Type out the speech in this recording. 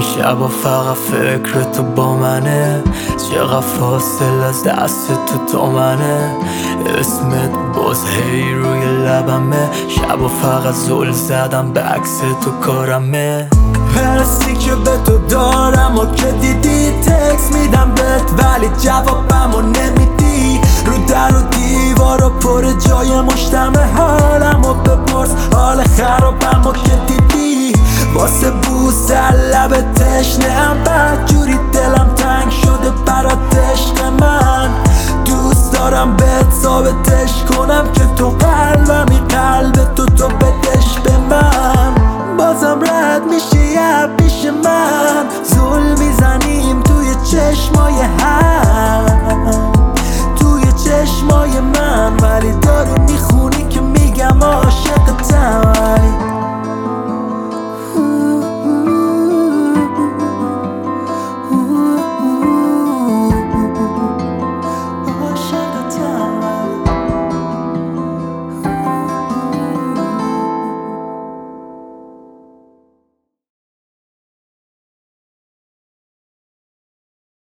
شبا فقط فکر تو با منه، چقدر فاصل از دست تو منه. اسمت باز هی روی لبمه، شبا فقط زل زدم به عکس تو کارمه. حسی که به تو دارم و که دیدی تکس میدم بهت ولی جوابمو نمیدی. رو در و دیوار و پر جای مشتمه حالمو بپرس، حال خرابمو که دیدی. واسه بوسه لبت